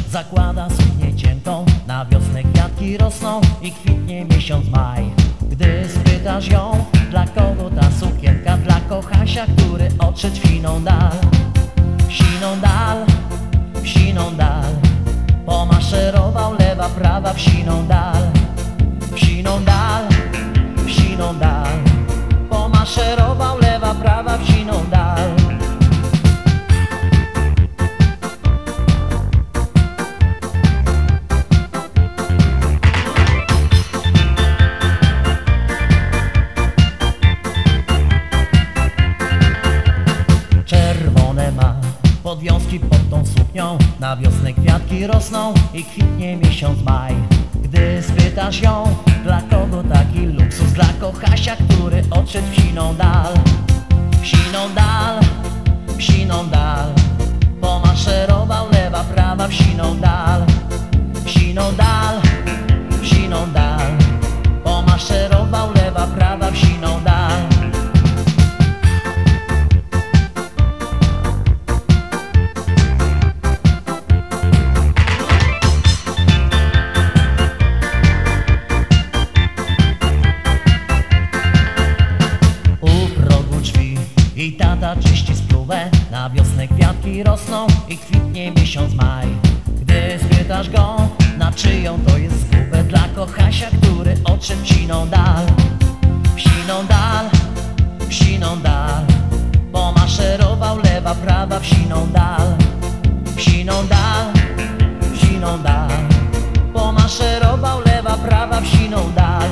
zakłada suknię ciętą, na wiosnę kwiatki rosną i kwitnie miesiąc maj. Gdy spytasz ją, dla kogo ta sukienka, dla kochasia, który odszedł w siną dal. W siną dal, w siną dal, pomaszerował lewa, prawa w siną dal. W siną dal, w siną dal, pomaszerował lewa, prawa w siną dal. Czerwone ma podwiązki pod tą suknią, na wiosnę kwiatki rosną i kwitnie miesiąc maj. Gdy spytasz ją, dla kogo taki luksus, dla kochasia, który odszedł w siną dal. W siną dal, w siną dal, pomaszerował lewa, prawa w siną dal. W siną dal, w siną dal, pomaszerował lewa, prawa w siną dal. I tata czyści spluwę, na wiosnę kwiatki rosną i kwitnie miesiąc maj. Gdy spytasz go, na czyją to jest zgubę, dla kochasia, który odszedł w siną dal. W siną dal, w siną dal, pomaszerował lewa, prawa w siną dal. W siną dal, w siną dal, pomaszerował lewa, prawa w siną dal.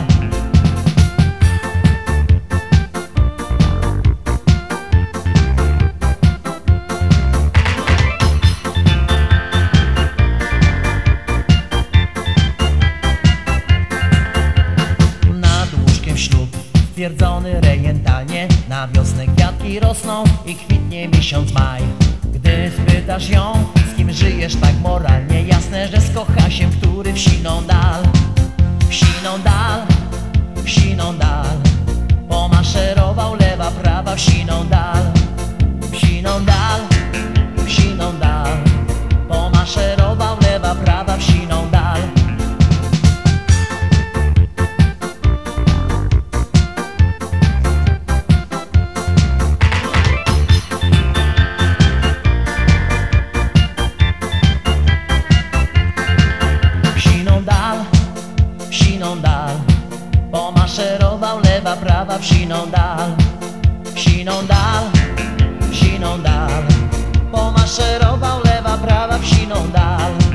Stwierdzony rejentalnie, na wiosnę kwiatki rosną i kwitnie miesiąc maj. Gdy spytasz ją, z kim żyjesz tak moralnie, jasne, że z kochasiem, który w siną dal. W siną dal, w siną dal, pomaszerował lewa, prawa w siną dal. W siną dal, w siną dal, pomaszerował lewa, prawa w siną dal. Pomaszerował lewa, prawa w siną dal. W siną dal, w siną dal, pomaszerował lewa, prawa w siną dal.